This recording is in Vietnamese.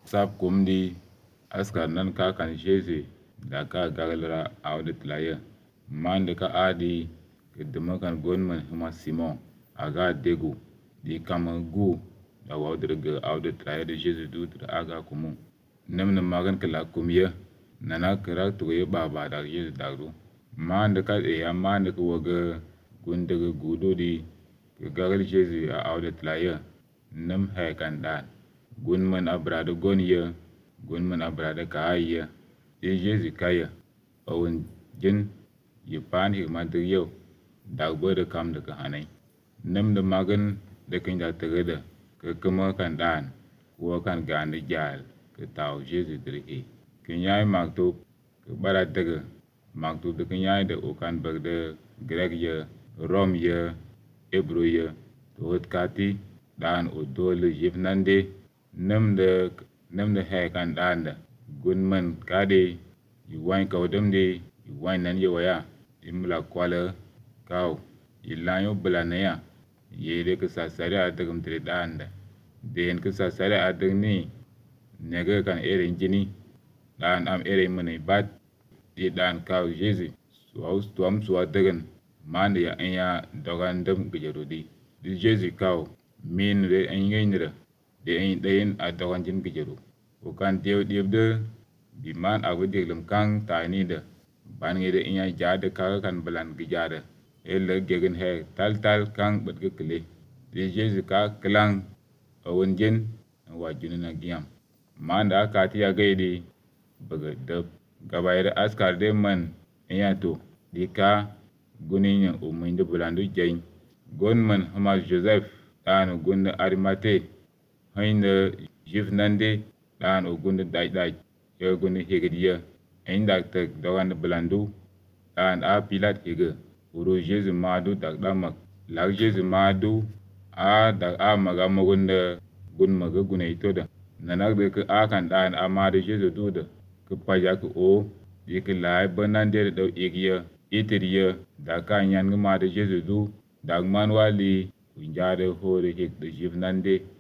sab kum di askar nan ka kan Jeze da ka gagalra audet laya man da ka adi ke demakan gonman huma Simon aga degu di kama gu da wawdrga audet laya da Jeze du da aga kumu namna magan kala kumya nana kira tuye baba da Jeze dagru man da ka ya man da ka waga gundaga gudo di ke gagal Jeze a audet laya nam hekan dan gunman abrada goniya gunman abrada kaya di Jeze kaya awun jin yipan hikma da yau dagbo da kam da ka hanai nam da magan da kin da tagada ka kuma kan dan kuwa kan ganda jal ka taw Jeze dirhe kin yayi makto ka bara daga makto da kin yayi da okan bagda greg ya rom ya ebro ya to kati dan o dole jifnande nam da hekan dan da gunman kade yiwan kawdam de yiwan nan yawaya imla kwala kaw ilanyo blanaya yede ka sasare a dagam tre dan da den ka sasare a dagni nega kan erin jini dan am erin mane bat di dan kaw Jeze tuam suwa dagan manda ya anya dogan dam gajarodi di Jeze kaw min re anyenra de en dayin a dogan jin gajaro o kan diebde bi man abu diglam kang tani da ban ngede inya jade ka kan balan gijada ella gegen he tal kang badge kle di Jeze ka klang awon jin wa junina giyam man da ka tiya gaidi baga dab gabayar askar de man inya to di ka guninya o mun da bulandu jain gonman hama Joseph dan gunda Arimate hainda jifnande dan o gunda dai ya gunda hegediya inda ta dogan bulandu dan a pilat hege uro Jeze madu tak damak lag Jeze madu a da a maga magunda gun maga guna ito da nanak de ka akan dan amade Jeze du da ka paja ka o yake lai banande da igiya itiriya da ka nyan ma da Jeze du da man wali kunjade hore hek da jifnande